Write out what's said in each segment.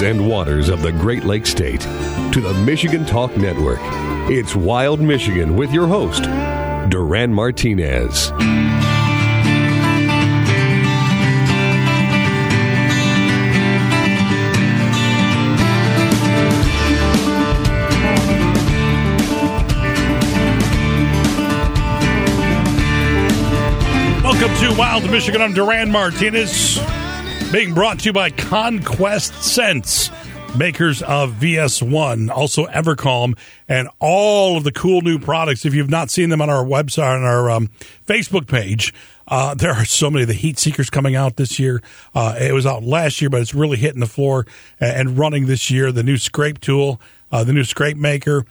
and waters of the Great Lakes State to the Michigan Talk Network. It's Wild Michigan with your host, Duran Martinez. Welcome to Wild Michigan. I'm Duran Martinez, being brought to you by Conquest Scents, makers of VS1, also Evercalm, and all of the cool new products. If you've not seen them on our website, on our Facebook page, there are so many of the heat seekers coming out this year. It was out last year, but it's really hitting the floor and running this year. The new scrape tool, the new scrape maker.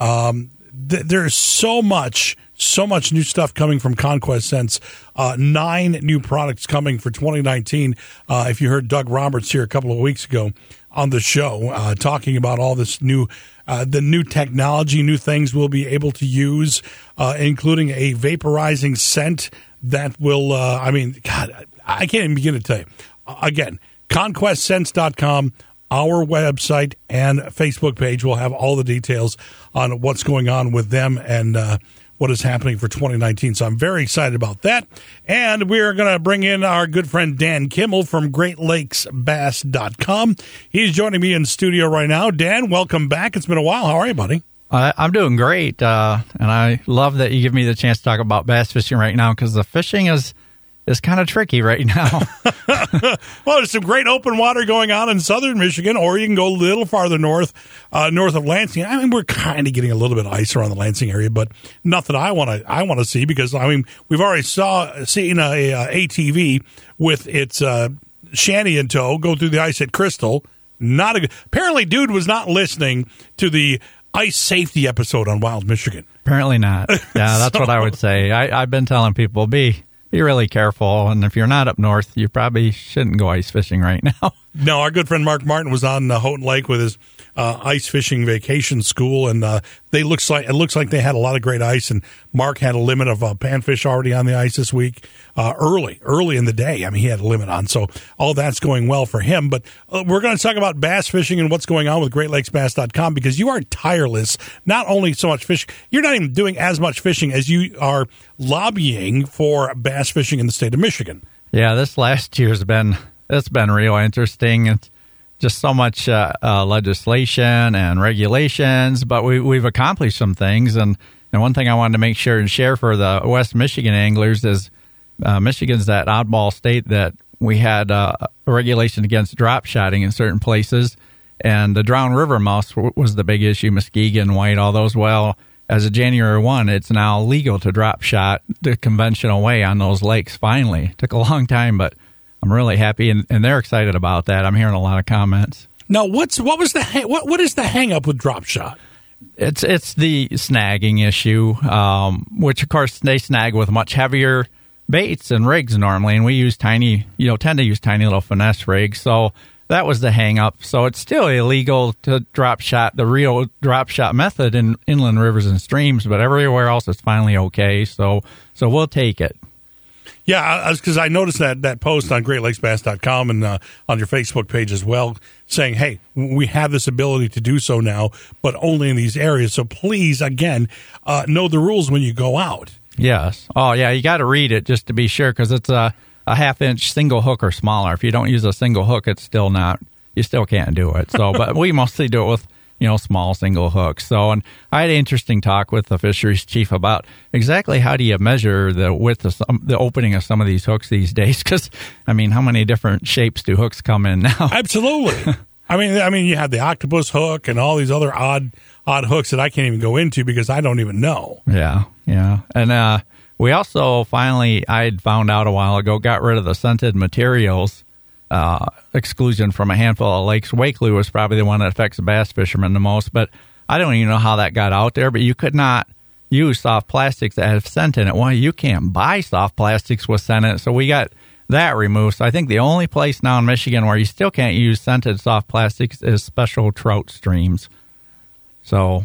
There's so much new stuff coming from Conquest Scents. 9 new products coming for 2019. If you heard Doug Roberts here a couple of weeks ago on the show, talking about all this new, the new technology, new things we'll be able to use, including a vaporizing scent that will, God, I can't even begin to tell you. Again, ConquestScents.com. Our website and Facebook page will have all the details on what's going on with them and what is happening for 2019. So I'm very excited about that. And we're going to bring in our good friend Dan Kimmel from GreatLakesBass.com. He's joining me in studio right now. Dan, welcome back. It's been a while. How are you, buddy? I'm doing great. And I love that you give me the chance to talk about bass fishing right now because the fishing is kind of tricky right now. Well, there's some great open water going on in southern Michigan, or you can go a little farther north of Lansing. I mean, we're kind of getting a little bit of ice around the Lansing area, but nothing I want to see because, I mean, we've already seen a ATV with its shanty in tow go through the ice at Crystal. Apparently, dude was not listening to the ice safety episode on Wild Michigan. Apparently not. Yeah, that's what I would say. I've been telling people, be really careful, and if you're not up north, you probably shouldn't go ice fishing right now. No, our good friend Mark Martin was on Houghton Lake with his ice fishing vacation school, and it looks like they had a lot of great ice, and Mark had a limit of panfish already on the ice this week, early in the day. I mean, he had a limit on, so all that's going well for him. But we're going to talk about bass fishing and what's going on with GreatLakesBass.com because you are tireless, not only so much fishing, you're not even doing as much fishing as you are lobbying for bass fishing in the state of Michigan. Yeah, this last year's been real interesting. It's just so much legislation and regulations, but we've accomplished some things. And one thing I wanted to make sure and share for the West Michigan anglers is Michigan's that oddball state that we had a regulation against drop shotting in certain places. And the drowned river mouse was the big issue, Muskegon, white, all those. Well, as of January 1, it's now legal to drop shot the conventional way on those lakes finally. Took a long time, but I'm really happy, and they're excited about that. I'm hearing a lot of comments. Now, what is the hang up with drop shot? It's the snagging issue, which of course they snag with much heavier baits and rigs normally, and we tend to use tiny little finesse rigs. So that was the hang up. So it's still illegal to drop shot the real drop shot method in inland rivers and streams, but everywhere else it's finally okay. So we'll take it. Yeah, because I noticed that post on GreatLakesBass.com and on your Facebook page as well, saying, hey, we have this ability to do so now, but only in these areas. So please, again, know the rules when you go out. Yes. Oh, yeah, you got to read it just to be sure, because it's a half-inch single hook or smaller. If you don't use a single hook, it's still not, you still can't do it. So, but we mostly do it with small single hooks. So, and I had an interesting talk with the fisheries chief about exactly how do you measure the width of the opening of some of these hooks these days? Because, I mean, how many different shapes do hooks come in now? Absolutely. I mean, you have the octopus hook and all these other odd hooks that I can't even go into because I don't even know. Yeah. And we also finally, I had found out a while ago, got rid of the scented materials exclusion from a handful of lakes. Wakeley was probably the one that affects bass fishermen the most, but I don't even know how that got out there, but you could not use soft plastics that have scent in it. Well, you can't buy soft plastics with scent in it, so we got that removed. So I think the only place now in Michigan where you still can't use scented soft plastics is special trout streams. So,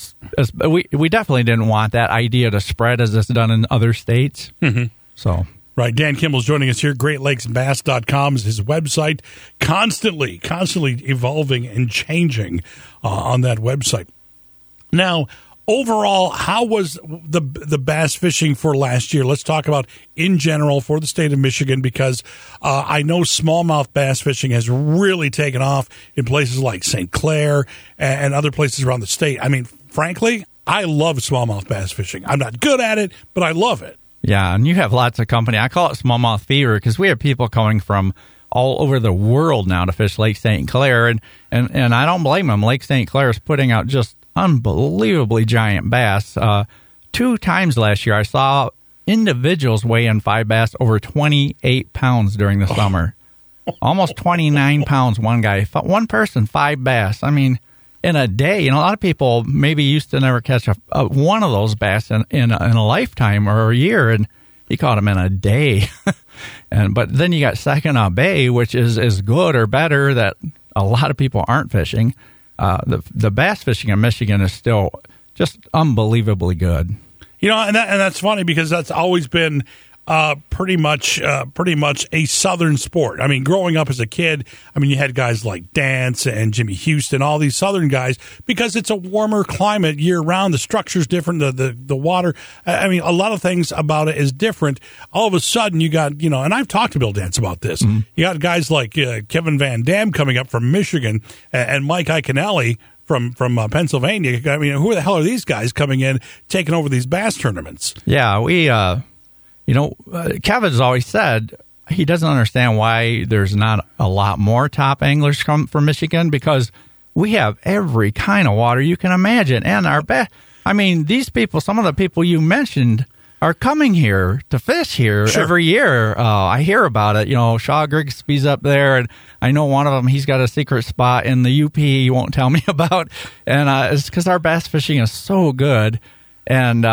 we definitely didn't want that idea to spread as it's done in other states. Mm-hmm. So Right. Dan Kimball's joining us here. GreatLakesBass.com is his website. Constantly evolving and changing on that website. Now, overall, how was the bass fishing for last year? Let's talk about in general for the state of Michigan, because I know smallmouth bass fishing has really taken off in places like St. Clair and other places around the state. I mean, frankly, I love smallmouth bass fishing. I'm not good at it, but I love it. Yeah, and you have lots of company. I call it smallmouth fever because we have people coming from all over the world now to fish Lake St. Clair, and I don't blame them. Lake St. Clair is putting out just unbelievably giant bass. 2 times last year, I saw individuals weigh in 5 bass over 28 pounds during the summer. Almost 29 pounds, one guy. One person, 5 bass. I mean, in a day. And a lot of people maybe used to never catch one of those bass in a lifetime or a year, and he caught them in a day. But then you got Saginaw Bay, which is as good or better that a lot of people aren't fishing. The bass fishing in Michigan is still just unbelievably good. You know, and that's funny because that's always been pretty much a Southern sport. I mean, growing up as a kid, I mean, you had guys like Dance and Jimmy Houston, all these Southern guys, because it's a warmer climate year round. The structure's different, the water. I mean, a lot of things about it is different. All of a sudden, you got, you know, and I've talked to Bill Dance about this. Mm-hmm. You got guys like Kevin Van Dam coming up from Michigan and Mike Iaconelli from Pennsylvania. I mean, who the hell are these guys coming in, taking over these bass tournaments? Yeah, we, Kevin's always said he doesn't understand why there's not a lot more top anglers come from Michigan, because we have every kind of water you can imagine. And these people, some of the people you mentioned, are coming here to fish here every year. I hear about it. You know, Shaw Grigsby's up there, and I know one of them, he's got a secret spot in the UP he won't tell me about. And it's because our bass fishing is so good. And,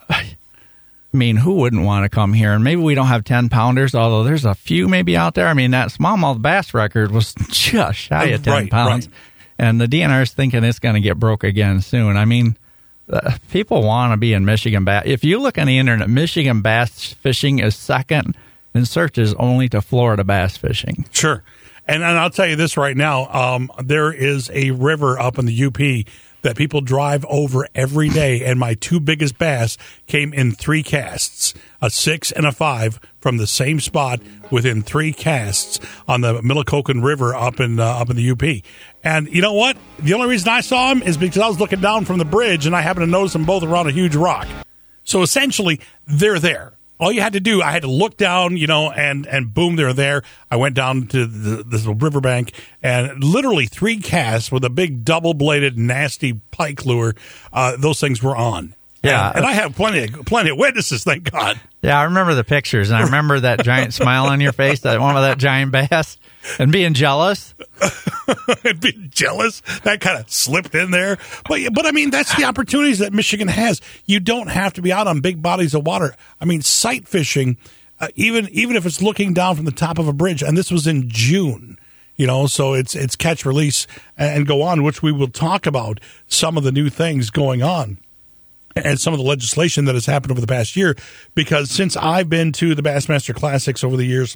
I mean, who wouldn't want to come here? And maybe we don't have 10-pounders, although there's a few maybe out there. I mean, that smallmouth bass record was just shy of 10 pounds. Right. And the DNR is thinking it's going to get broke again soon. I mean, people want to be in Michigan bass. If you look on the internet, Michigan bass fishing is second in searches only to Florida bass fishing. Sure. And I'll tell you this right now. There is a river up in the UP that people drive over every day, and my 2 biggest bass came in 3 casts, a 6 and a 5 from the same spot within 3 casts on the Millicocan River up in the UP. And you know what? The only reason I saw them is because I was looking down from the bridge, and I happened to notice them both around a huge rock. So essentially, they're there. All you had to do, I had to look down, you know, and boom, they're there. I went down to this riverbank, and literally 3 casts with a big double-bladed, nasty pike lure. Those things were on. Yeah, and I have plenty of witnesses, thank God. Yeah, I remember the pictures, and I remember that giant smile on your face, that one with that giant bass, and being jealous. And being jealous, that kind of slipped in there. But I mean, that's the opportunities that Michigan has. You don't have to be out on big bodies of water. I mean, sight fishing, even if it's looking down from the top of a bridge, and this was in June. You know, so it's catch, release, and go on, which we will talk about some of the new things going on and some of the legislation that has happened over the past year, because since I've been to the Bassmaster Classics over the years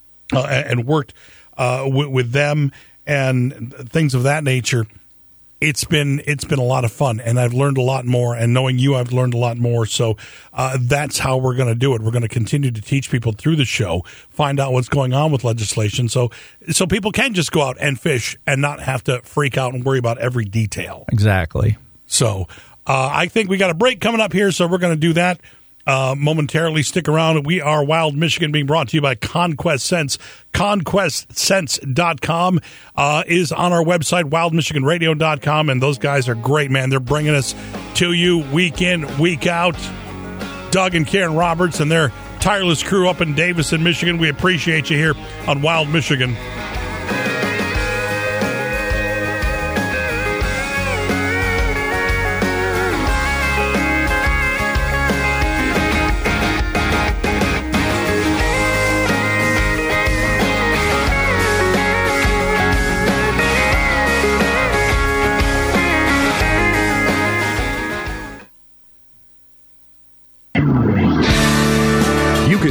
and worked with them and things of that nature, it's been a lot of fun, and I've learned a lot more, and knowing you, I've learned a lot more. So that's how we're going to do it. We're going to continue to teach people through the show, find out what's going on with legislation, so people can just go out and fish and not have to freak out and worry about every detail. Exactly. So I think we got a break coming up here, so we're going to do that momentarily. Stick around. We are Wild Michigan, being brought to you by Conquest Sense. ConquestSense.com is on our website, wildmichiganradio.com, and those guys are great, man. They're bringing us to you week in, week out. Doug and Karen Roberts and their tireless crew up in Davison, Michigan. We appreciate you here on Wild Michigan.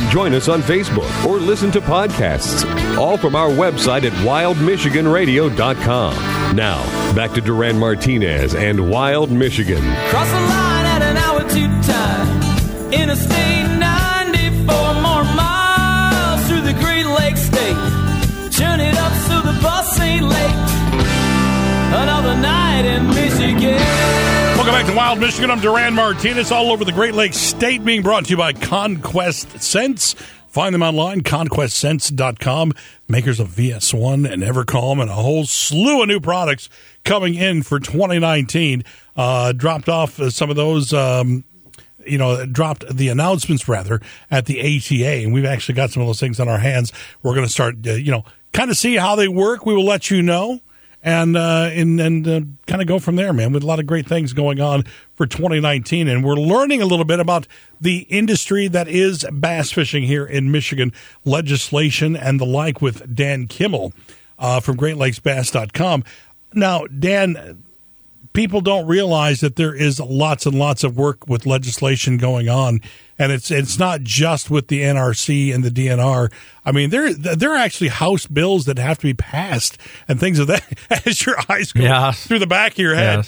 Join us on Facebook or listen to podcasts, all from our website at wildmichiganradio.com. Now, back to Duran Martinez and Wild Michigan. Cross the line at an hour to time. Interstate 94 more miles through the Great Lakes State. Turn it up so the bus ain't late. Another night in Michigan. Welcome back to Wild Michigan. I'm Duran Martinez, all over the Great Lakes State, being brought to you by Conquest Scents. Find them online, conquestscents.com. Makers of VS1 and Evercalm and a whole slew of new products coming in for 2019. Dropped off some of those, dropped the announcements, rather, at the ATA. And we've actually got some of those things on our hands. We're going to start, kind of see how they work. We will let you know. And kind of go from there, man, with a lot of great things going on for 2019. And we're learning a little bit about the industry that is bass fishing here in Michigan, legislation and the like, with Dan Kimmel from GreatLakesBass.com. Now, Dan, people don't realize that there is lots and lots of work with legislation going on. And it's not just with the NRC and the DNR. I mean, there are actually House bills that have to be passed and things of that as your eyes go through the back of your head.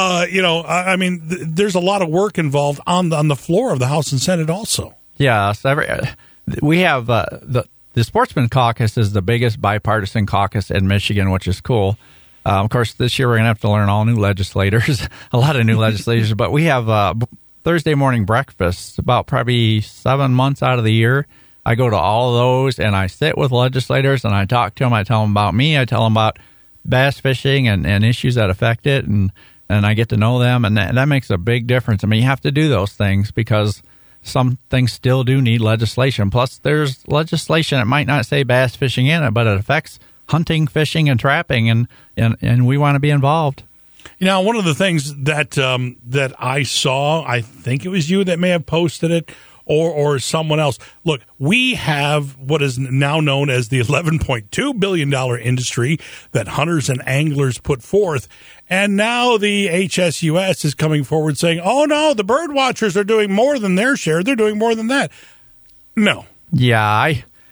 Yes. There's a lot of work involved on the floor of the House and Senate also. Yes. We have the Sportsman Caucus is the biggest bipartisan caucus in Michigan, which is cool. Of course, this year we're going to have to learn all new legislators, a lot of new legislators, but we have Thursday morning breakfast about probably 7 months out of the year. I go to all of those and I sit with legislators and I talk to them. I tell them about me. I tell them about bass fishing and issues that affect it, and I get to know them, and that makes a big difference. I mean, you have to do those things because some things still do need legislation. Plus, there's legislation that might not say bass fishing in it, but it affects hunting, fishing, and trapping, and we want to be involved. One of the things that I saw, I think it was you that may have posted it, or someone else. Look, we have what is now known as the $11.2 billion industry that hunters and anglers put forth. And now the HSUS is coming forward saying, oh, no, the bird watchers are doing more than their share. They're doing more than that. No. Yeah,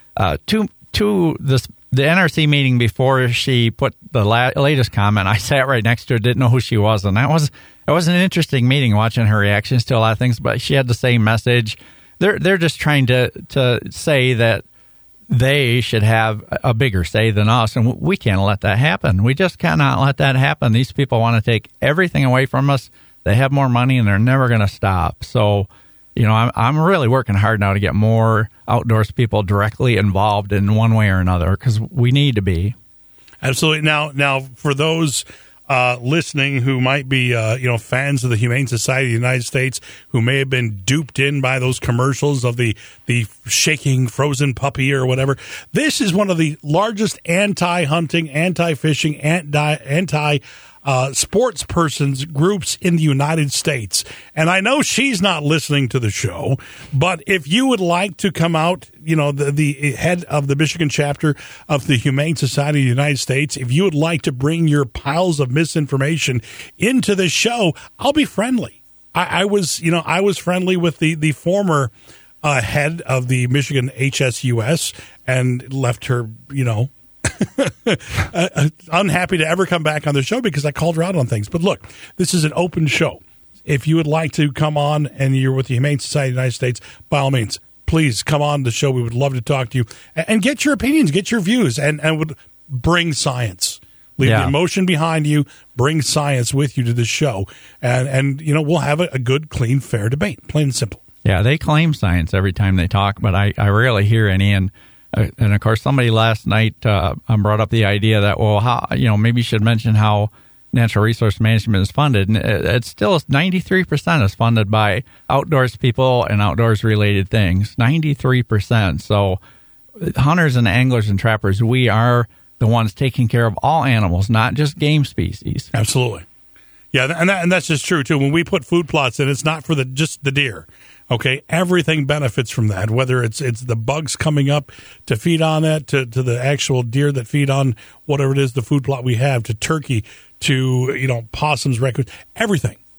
the NRC meeting before she put the latest comment, I sat right next to her, didn't know who she was, and it was an interesting meeting watching her reactions to a lot of things, but she had the same message. They're just trying to say that they should have a bigger say than us, and we can't let that happen. We just cannot let that happen. These people want to take everything away from us. They have more money, and they're never going to stop. So, I'm really working hard now to get more outdoors people directly involved in one way or another, because we need to be. Absolutely. Now, for those listening who might be, fans of the Humane Society of the United States, who may have been duped in by those commercials of the shaking frozen puppy or whatever, this is one of the largest anti-hunting, anti-fishing, sports persons groups in the United States. And I know she's not listening to the show, but if you would like to come out, the head of the Michigan chapter of the Humane Society of the United States, if you would like to bring your piles of misinformation into the show, I'll be friendly. I was friendly with the former head of the Michigan HSUS and left her, unhappy to ever come back on the show because I called her out on things. But look, this is an open show. If you would like to come on and you're with the Humane Society of the United States, by all means, please come on the show. We would love to talk to you and get your opinions, get your views, and would bring science. Leave the emotion behind you, bring science with you to the show, and we'll have a good, clean, fair debate, plain and simple. Yeah, they claim science every time they talk, but I rarely hear any. And of course, somebody last night brought up the idea that, well, how maybe you should mention how natural resource management is funded. And it's still 93% is funded by outdoors people and outdoors related things. 93%. So hunters and anglers and trappers, we are the ones taking care of all animals, not just game species. Absolutely. Yeah, and that's just true, too. When we put food plots in, it's not for just the deer. Okay, everything benefits from that, whether it's the bugs coming up to feed on that, to the actual deer that feed on whatever it is, the food plot we have, to turkey, to, possums, raccoons, everything.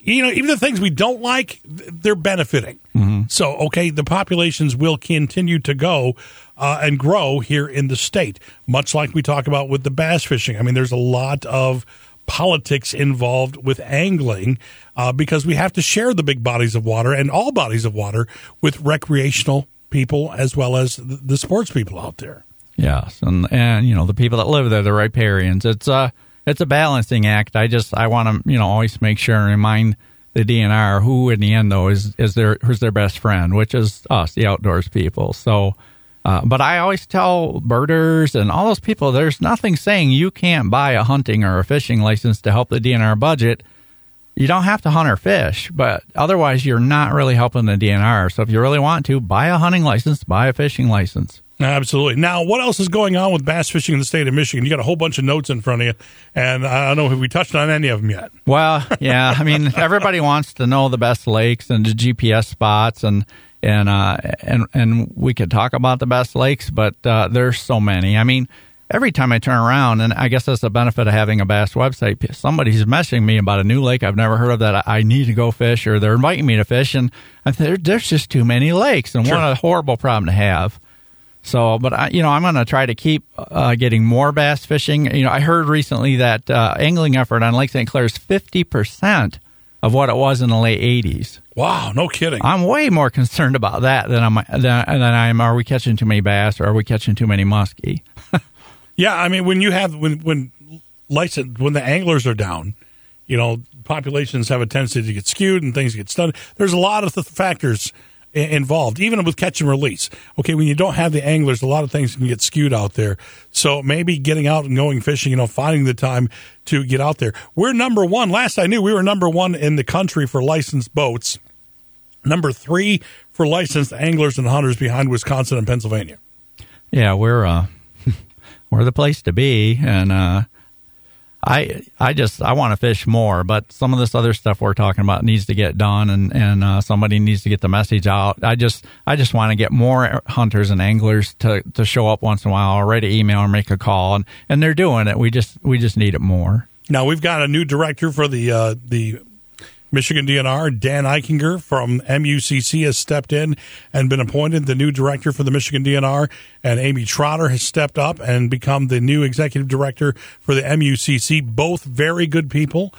even the things we don't like, they're benefiting. So, okay, the populations will continue to go and grow here in the state, much like we talk about with the bass fishing. I mean, there's a lot of politics involved with angling because we have to share the big bodies of water and all bodies of water with recreational people as well as the sports people out there. Yes, and the people that live there, the riparians. It's a balancing act. I want to always make sure and remind the DNR who in the end though who's their best friend, which is us, the outdoors people. So, but I always tell birders and all those people, there's nothing saying you can't buy a hunting or a fishing license to help the DNR budget. You don't have to hunt or fish, but otherwise you're not really helping the DNR. So if you really want to, buy a hunting license, buy a fishing license. Absolutely. Now, what else is going on with bass fishing in the state of Michigan? You got a whole bunch of notes in front of you, and I don't know if we touched on any of them yet. Well, yeah, I mean, everybody wants to know the best lakes and the GPS spots, and we could talk about the best lakes, but there's so many. I mean, every time I turn around, and I guess that's the benefit of having a bass website, somebody's messaging me about a new lake I've never heard of that I need to go fish, or they're inviting me to fish, and there's just too many lakes, and what a horrible problem to have. So, but I'm going to try to keep getting more bass fishing. I heard recently that angling effort on Lake St. Clair is 50% of what it was in the late 80s. Wow, no kidding. I'm way more concerned about that than I am. Are we catching too many bass, or are we catching too many muskie? Yeah, I mean, when the anglers are down, populations have a tendency to get skewed and things get stunned. There's a lot of factors involved, even with catch and release. Okay, when you don't have the anglers, a lot of things can get skewed out there. So maybe getting out and going fishing, finding the time to get out there. We're number one. Last I knew, we were number one in the country for licensed boats. Number 3 for licensed anglers and hunters behind Wisconsin and Pennsylvania. Yeah, we're the place to be, and I want to fish more, but some of this other stuff we're talking about needs to get done, and somebody needs to get the message out. I just want to get more hunters and anglers to show up once in a while, or write an email or make a call, and they're doing it. We just need it more. Now we've got a new director for the Michigan DNR. Dan Eichinger from MUCC has stepped in and been appointed the new director for the Michigan DNR, and Amy Trotter has stepped up and become the new executive director for the MUCC. Both very good people,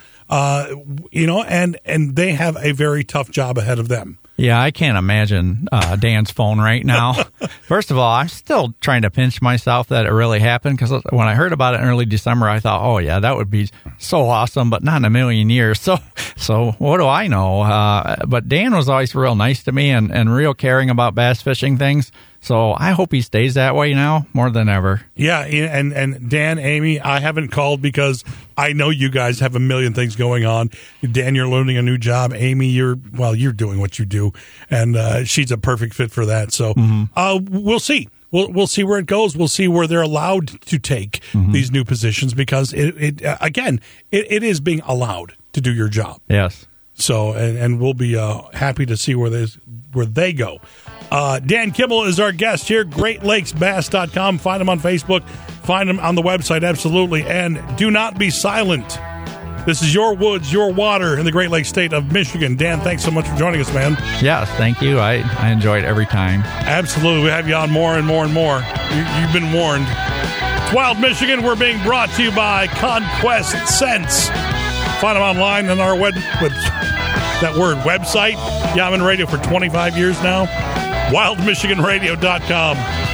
and they have a very tough job ahead of them. Yeah, I can't imagine Dan's phone right now. First of all, I'm still trying to pinch myself that it really happened, because when I heard about it in early December, I thought, oh, yeah, that would be so awesome, but not in a million years. So what do I know? But Dan was always real nice to me and real caring about bass fishing things. So I hope he stays that way now more than ever. Yeah, and Dan, Amy, I haven't called because I know you guys have a million things going on. Dan, you're learning a new job. Amy, you're doing what you do, and she's a perfect fit for that. So we'll see. We'll see where it goes. We'll see where they're allowed to take these new positions, because it is being allowed to do your job. Yes. So and we'll be happy to see where they go. Dan Kimmel is our guest here, GreatLakesBass.com. Find him on Facebook. Find him on the website, absolutely. And do not be silent. This is your woods, your water in the Great Lakes state of Michigan. Dan, thanks so much for joining us, man. Yes, thank you. I enjoy it every time. Absolutely. We have you on more and more and more. You've been warned. It's Wild Michigan. We're being brought to you by Conquest Scents. Find them online on our website. Yeah, I'm in radio for 25 years now. WildMichiganRadio.com.